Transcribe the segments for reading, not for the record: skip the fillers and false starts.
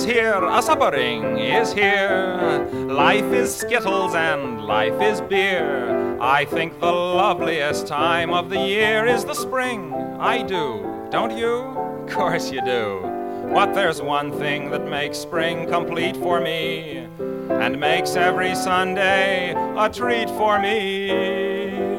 here, a suppering is here. Life is skittles and life is beer. I think the loveliest time of the year is the spring. I do, don't you? Of course you do. But there's one thing that makes spring complete for me, and makes every Sunday a treat for me.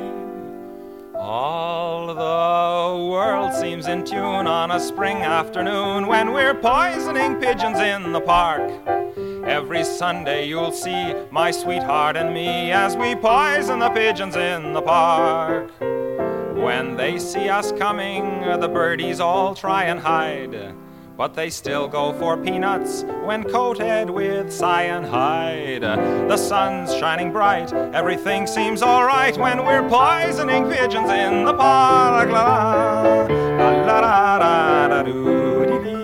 All the world seems in tune on a spring afternoon when we're poisoning pigeons in the park. Every Sunday you'll see my sweetheart and me as we poison the pigeons in the park. When they see us coming, the birdies all try and hide, but they still go for peanuts when coated with cyanide. The sun's shining bright, everything seems all right when we're poisoning pigeons in the park. La la la la la la doo dee dee.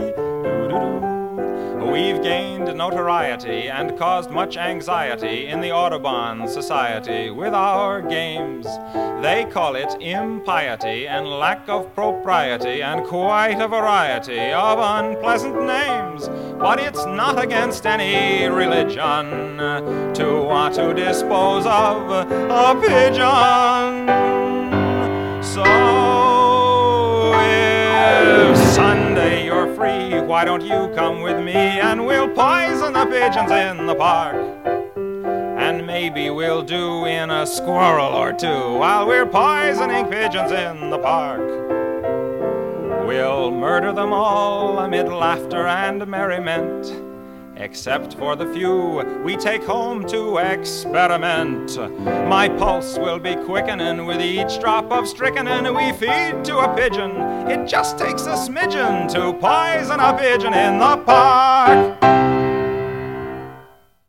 We've gained notoriety and caused much anxiety in the Audubon Society with our games. They call it impiety and lack of propriety and quite a variety of unpleasant names. But it's not against any religion to want to dispose of a pigeon. So if Sunday you're free, why don't you come with me and we'll poison the pigeons in the park? And maybe we'll do in a squirrel or two while we're poisoning pigeons in the park. We'll murder them all amid laughter and merriment, except for the few we take home to experiment. My pulse will be quickening with each drop of strychnine we feed to a pigeon. It just takes a smidgen to poison a pigeon in the park.